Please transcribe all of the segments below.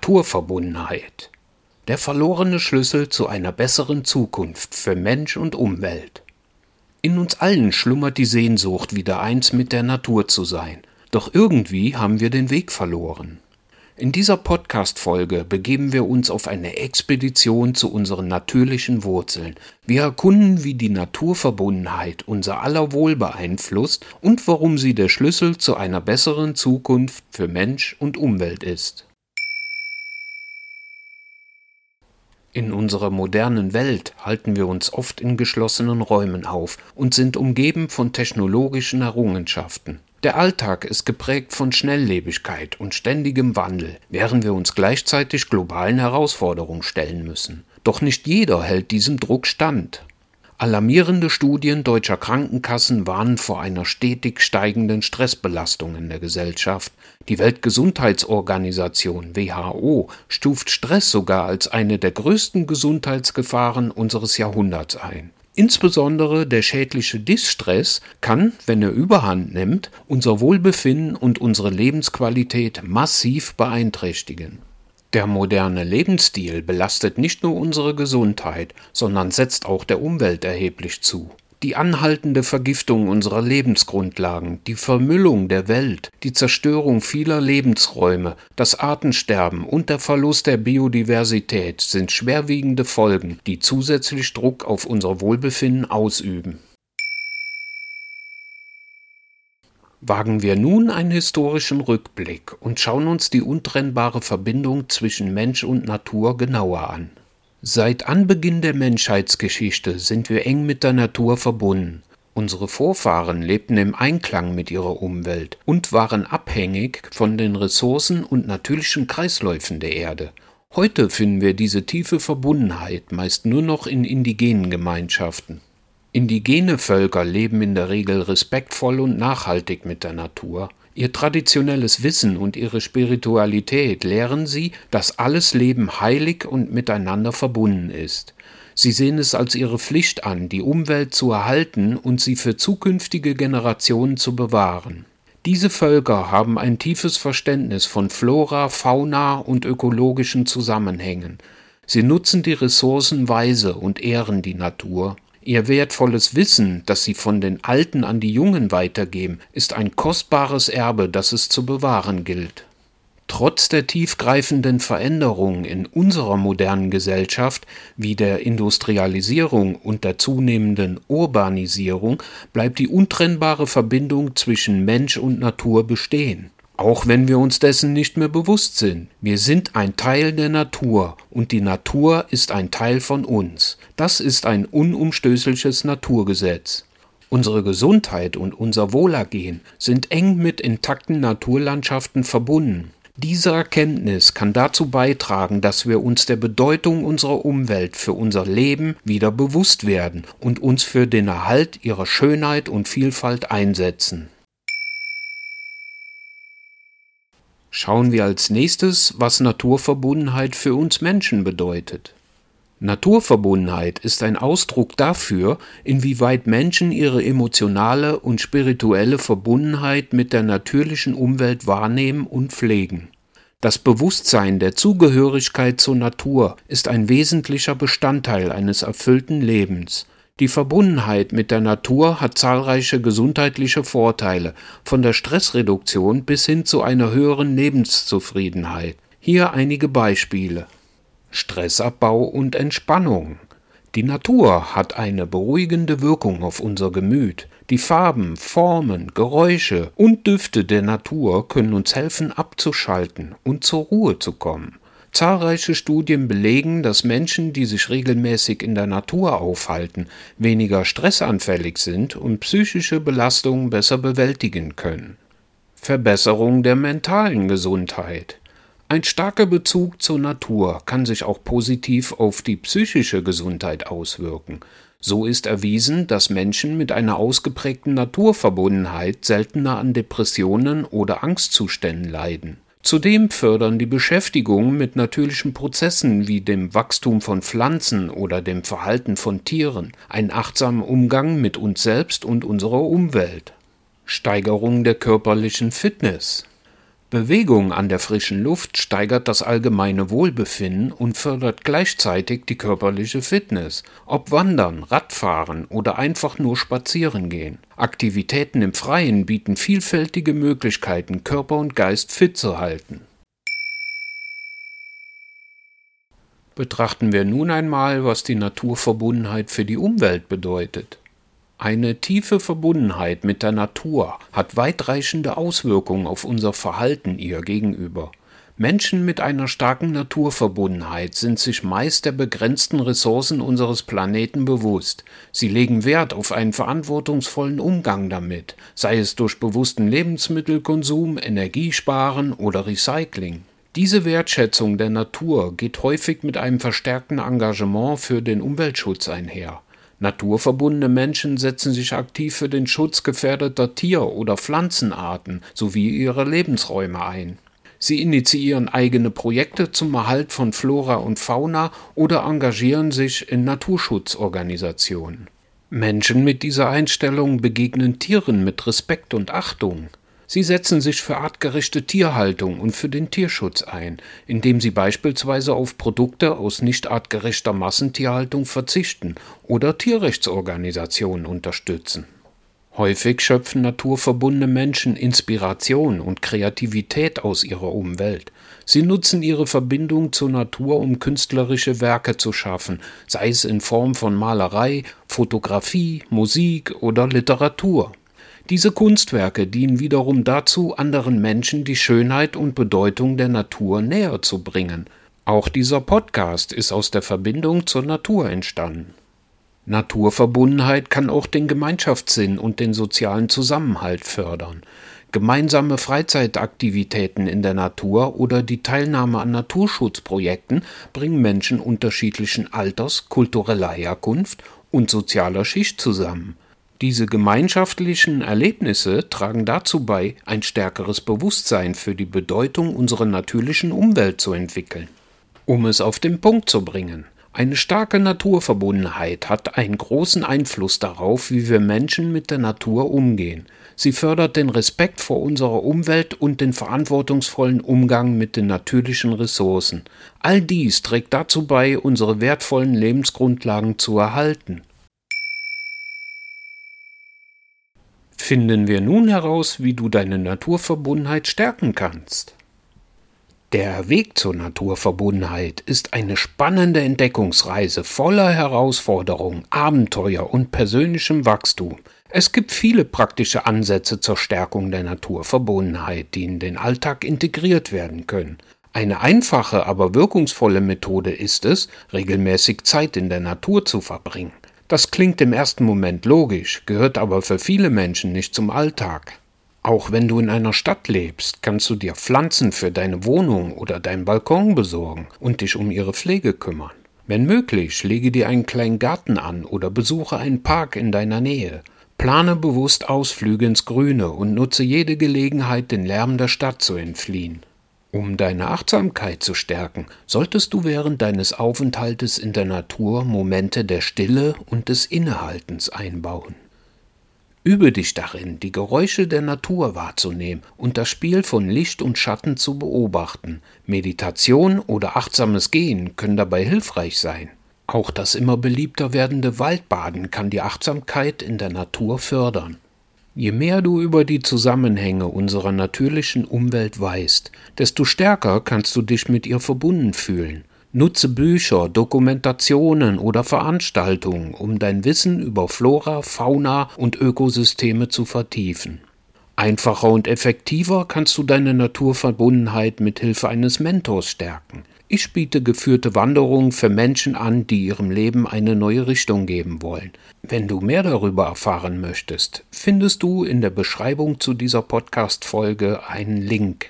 Naturverbundenheit. Der verlorene Schlüssel zu einer besseren Zukunft für Mensch und Umwelt. In uns allen schlummert die Sehnsucht, wieder eins mit der Natur zu sein. Doch irgendwie haben wir den Weg verloren. In dieser Podcast-Folge begeben wir uns auf eine Expedition zu unseren natürlichen Wurzeln. Wir erkunden, wie die Naturverbundenheit unser aller Wohl beeinflusst und warum sie der Schlüssel zu einer besseren Zukunft für Mensch und Umwelt ist. In unserer modernen Welt halten wir uns oft in geschlossenen Räumen auf und sind umgeben von technologischen Errungenschaften. Der Alltag ist geprägt von Schnelllebigkeit und ständigem Wandel, während wir uns gleichzeitig globalen Herausforderungen stellen müssen. Doch nicht jeder hält diesem Druck stand. Alarmierende Studien deutscher Krankenkassen warnen vor einer stetig steigenden Stressbelastung in der Gesellschaft. Die Weltgesundheitsorganisation WHO stuft Stress sogar als eine der größten Gesundheitsgefahren unseres Jahrhunderts ein. Insbesondere der schädliche Distress kann, wenn er Überhand nimmt, unser Wohlbefinden und unsere Lebensqualität massiv beeinträchtigen. Der moderne Lebensstil belastet nicht nur unsere Gesundheit, sondern setzt auch der Umwelt erheblich zu. Die anhaltende Vergiftung unserer Lebensgrundlagen, die Vermüllung der Welt, die Zerstörung vieler Lebensräume, das Artensterben und der Verlust der Biodiversität sind schwerwiegende Folgen, die zusätzlich Druck auf unser Wohlbefinden ausüben. Wagen wir nun einen historischen Rückblick und schauen uns die untrennbare Verbindung zwischen Mensch und Natur genauer an. Seit Anbeginn der Menschheitsgeschichte sind wir eng mit der Natur verbunden. Unsere Vorfahren lebten im Einklang mit ihrer Umwelt und waren abhängig von den Ressourcen und natürlichen Kreisläufen der Erde. Heute finden wir diese tiefe Verbundenheit meist nur noch in indigenen Gemeinschaften. Indigene Völker leben in der Regel respektvoll und nachhaltig mit der Natur. Ihr traditionelles Wissen und ihre Spiritualität lehren sie, dass alles Leben heilig und miteinander verbunden ist. Sie sehen es als ihre Pflicht an, die Umwelt zu erhalten und sie für zukünftige Generationen zu bewahren. Diese Völker haben ein tiefes Verständnis von Flora, Fauna und ökologischen Zusammenhängen. Sie nutzen die Ressourcen weise und ehren die Natur. Ihr wertvolles Wissen, das sie von den Alten an die Jungen weitergeben, ist ein kostbares Erbe, das es zu bewahren gilt. Trotz der tiefgreifenden Veränderungen in unserer modernen Gesellschaft, wie der Industrialisierung und der zunehmenden Urbanisierung, bleibt die untrennbare Verbindung zwischen Mensch und Natur bestehen. Auch wenn wir uns dessen nicht mehr bewusst sind. Wir sind ein Teil der Natur und die Natur ist ein Teil von uns. Das ist ein unumstößliches Naturgesetz. Unsere Gesundheit und unser Wohlergehen sind eng mit intakten Naturlandschaften verbunden. Diese Erkenntnis kann dazu beitragen, dass wir uns der Bedeutung unserer Umwelt für unser Leben wieder bewusst werden und uns für den Erhalt ihrer Schönheit und Vielfalt einsetzen. Schauen wir als nächstes, was Naturverbundenheit für uns Menschen bedeutet. Naturverbundenheit ist ein Ausdruck dafür, inwieweit Menschen ihre emotionale und spirituelle Verbundenheit mit der natürlichen Umwelt wahrnehmen und pflegen. Das Bewusstsein der Zugehörigkeit zur Natur ist ein wesentlicher Bestandteil eines erfüllten Lebens. Die Verbundenheit mit der Natur hat zahlreiche gesundheitliche Vorteile, von der Stressreduktion bis hin zu einer höheren Lebenszufriedenheit. Hier einige Beispiele. Stressabbau und Entspannung. Die Natur hat eine beruhigende Wirkung auf unser Gemüt. Die Farben, Formen, Geräusche und Düfte der Natur können uns helfen, abzuschalten und zur Ruhe zu kommen. Zahlreiche Studien belegen, dass Menschen, die sich regelmäßig in der Natur aufhalten, weniger stressanfällig sind und psychische Belastungen besser bewältigen können. Verbesserung der mentalen Gesundheit. Ein starker Bezug zur Natur kann sich auch positiv auf die psychische Gesundheit auswirken. So ist erwiesen, dass Menschen mit einer ausgeprägten Naturverbundenheit seltener an Depressionen oder Angstzuständen leiden. Zudem fördern die Beschäftigung mit natürlichen Prozessen wie dem Wachstum von Pflanzen oder dem Verhalten von Tieren einen achtsamen Umgang mit uns selbst und unserer Umwelt. Steigerung der körperlichen Fitness. Bewegung an der frischen Luft steigert das allgemeine Wohlbefinden und fördert gleichzeitig die körperliche Fitness. Ob Wandern, Radfahren oder einfach nur spazieren gehen. Aktivitäten im Freien bieten vielfältige Möglichkeiten, Körper und Geist fit zu halten. Betrachten wir nun einmal, was die Naturverbundenheit für die Umwelt bedeutet. Eine tiefe Verbundenheit mit der Natur hat weitreichende Auswirkungen auf unser Verhalten ihr gegenüber. Menschen mit einer starken Naturverbundenheit sind sich meist der begrenzten Ressourcen unseres Planeten bewusst. Sie legen Wert auf einen verantwortungsvollen Umgang damit, sei es durch bewussten Lebensmittelkonsum, Energiesparen oder Recycling. Diese Wertschätzung der Natur geht häufig mit einem verstärkten Engagement für den Umweltschutz einher. Naturverbundene Menschen setzen sich aktiv für den Schutz gefährdeter Tier- oder Pflanzenarten sowie ihrer Lebensräume ein. Sie initiieren eigene Projekte zum Erhalt von Flora und Fauna oder engagieren sich in Naturschutzorganisationen. Menschen mit dieser Einstellung begegnen Tieren mit Respekt und Achtung. Sie setzen sich für artgerechte Tierhaltung und für den Tierschutz ein, indem sie beispielsweise auf Produkte aus nicht artgerechter Massentierhaltung verzichten oder Tierrechtsorganisationen unterstützen. Häufig schöpfen naturverbundene Menschen Inspiration und Kreativität aus ihrer Umwelt. Sie nutzen ihre Verbindung zur Natur, um künstlerische Werke zu schaffen, sei es in Form von Malerei, Fotografie, Musik oder Literatur. Diese Kunstwerke dienen wiederum dazu, anderen Menschen die Schönheit und Bedeutung der Natur näher zu bringen. Auch dieser Podcast ist aus der Verbindung zur Natur entstanden. Naturverbundenheit kann auch den Gemeinschaftssinn und den sozialen Zusammenhalt fördern. Gemeinsame Freizeitaktivitäten in der Natur oder die Teilnahme an Naturschutzprojekten bringen Menschen unterschiedlichen Alters, kultureller Herkunft und sozialer Schicht zusammen. Diese gemeinschaftlichen Erlebnisse tragen dazu bei, ein stärkeres Bewusstsein für die Bedeutung unserer natürlichen Umwelt zu entwickeln. Um es auf den Punkt zu bringen: Eine starke Naturverbundenheit hat einen großen Einfluss darauf, wie wir Menschen mit der Natur umgehen. Sie fördert den Respekt vor unserer Umwelt und den verantwortungsvollen Umgang mit den natürlichen Ressourcen. All dies trägt dazu bei, unsere wertvollen Lebensgrundlagen zu erhalten. Finden wir nun heraus, wie du deine Naturverbundenheit stärken kannst. Der Weg zur Naturverbundenheit ist eine spannende Entdeckungsreise voller Herausforderungen, Abenteuer und persönlichem Wachstum. Es gibt viele praktische Ansätze zur Stärkung der Naturverbundenheit, die in den Alltag integriert werden können. Eine einfache, aber wirkungsvolle Methode ist es, regelmäßig Zeit in der Natur zu verbringen. Das klingt im ersten Moment logisch, gehört aber für viele Menschen nicht zum Alltag. Auch wenn du in einer Stadt lebst, kannst du dir Pflanzen für deine Wohnung oder deinen Balkon besorgen und dich um ihre Pflege kümmern. Wenn möglich, lege dir einen kleinen Garten an oder besuche einen Park in deiner Nähe. Plane bewusst Ausflüge ins Grüne und nutze jede Gelegenheit, den Lärm der Stadt zu entfliehen. Um deine Achtsamkeit zu stärken, solltest du während deines Aufenthaltes in der Natur Momente der Stille und des Innehaltens einbauen. Übe dich darin, die Geräusche der Natur wahrzunehmen und das Spiel von Licht und Schatten zu beobachten. Meditation oder achtsames Gehen können dabei hilfreich sein. Auch das immer beliebter werdende Waldbaden kann die Achtsamkeit in der Natur fördern. Je mehr du über die Zusammenhänge unserer natürlichen Umwelt weißt, desto stärker kannst du dich mit ihr verbunden fühlen. Nutze Bücher, Dokumentationen oder Veranstaltungen, um dein Wissen über Flora, Fauna und Ökosysteme zu vertiefen. Einfacher und effektiver kannst du deine Naturverbundenheit mit Hilfe eines Mentors stärken. Ich biete geführte Wanderungen für Menschen an, die ihrem Leben eine neue Richtung geben wollen. Wenn du mehr darüber erfahren möchtest, findest du in der Beschreibung zu dieser Podcast-Folge einen Link.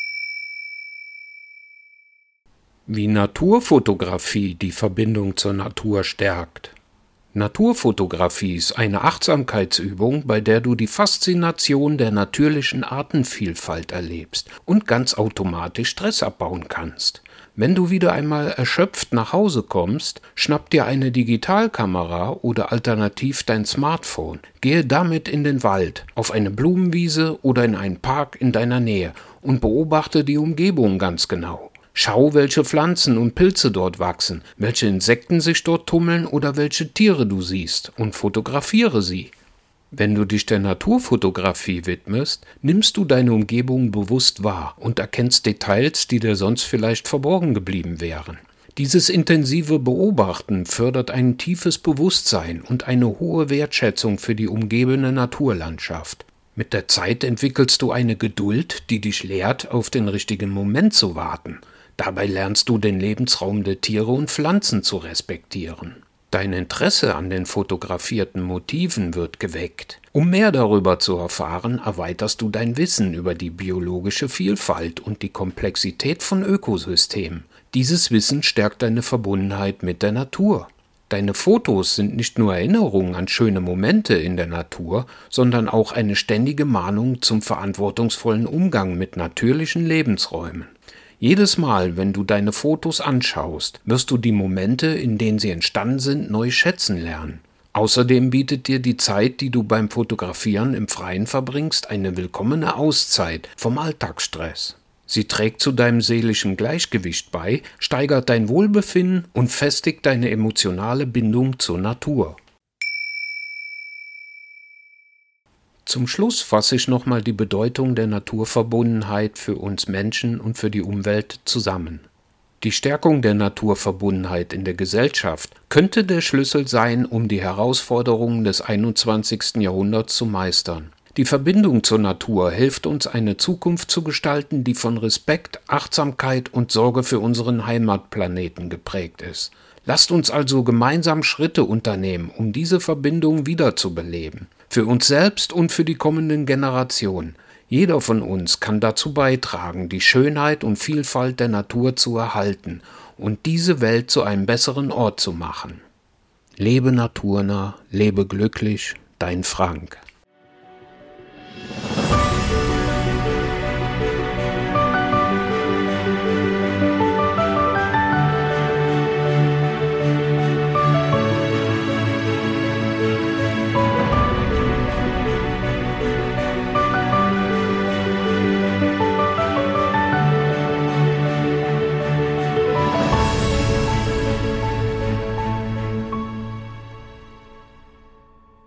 Wie Naturfotografie die Verbindung zur Natur stärkt. Naturfotografie ist eine Achtsamkeitsübung, bei der du die Faszination der natürlichen Artenvielfalt erlebst und ganz automatisch Stress abbauen kannst. Wenn du wieder einmal erschöpft nach Hause kommst, schnapp dir eine Digitalkamera oder alternativ dein Smartphone. Gehe damit in den Wald, auf eine Blumenwiese oder in einen Park in deiner Nähe und beobachte die Umgebung ganz genau. Schau, welche Pflanzen und Pilze dort wachsen, welche Insekten sich dort tummeln oder welche Tiere du siehst und fotografiere sie. Wenn du dich der Naturfotografie widmest, nimmst du deine Umgebung bewusst wahr und erkennst Details, die dir sonst vielleicht verborgen geblieben wären. Dieses intensive Beobachten fördert ein tiefes Bewusstsein und eine hohe Wertschätzung für die umgebende Naturlandschaft. Mit der Zeit entwickelst du eine Geduld, die dich lehrt, auf den richtigen Moment zu warten. Dabei lernst du den Lebensraum der Tiere und Pflanzen zu respektieren. Dein Interesse an den fotografierten Motiven wird geweckt. Um mehr darüber zu erfahren, erweiterst du dein Wissen über die biologische Vielfalt und die Komplexität von Ökosystemen. Dieses Wissen stärkt deine Verbundenheit mit der Natur. Deine Fotos sind nicht nur Erinnerungen an schöne Momente in der Natur, sondern auch eine ständige Mahnung zum verantwortungsvollen Umgang mit natürlichen Lebensräumen. Jedes Mal, wenn du deine Fotos anschaust, wirst du die Momente, in denen sie entstanden sind, neu schätzen lernen. Außerdem bietet dir die Zeit, die du beim Fotografieren im Freien verbringst, eine willkommene Auszeit vom Alltagsstress. Sie trägt zu deinem seelischen Gleichgewicht bei, steigert dein Wohlbefinden und festigt deine emotionale Bindung zur Natur. Zum Schluss fasse ich nochmal die Bedeutung der Naturverbundenheit für uns Menschen und für die Umwelt zusammen. Die Stärkung der Naturverbundenheit in der Gesellschaft könnte der Schlüssel sein, um die Herausforderungen des 21. Jahrhunderts zu meistern. Die Verbindung zur Natur hilft uns, eine Zukunft zu gestalten, die von Respekt, Achtsamkeit und Sorge für unseren Heimatplaneten geprägt ist. Lasst uns also gemeinsam Schritte unternehmen, um diese Verbindung wiederzubeleben. Für uns selbst und für die kommenden Generationen. Jeder von uns kann dazu beitragen, die Schönheit und Vielfalt der Natur zu erhalten und diese Welt zu einem besseren Ort zu machen. Lebe naturnah, lebe glücklich, dein Frank.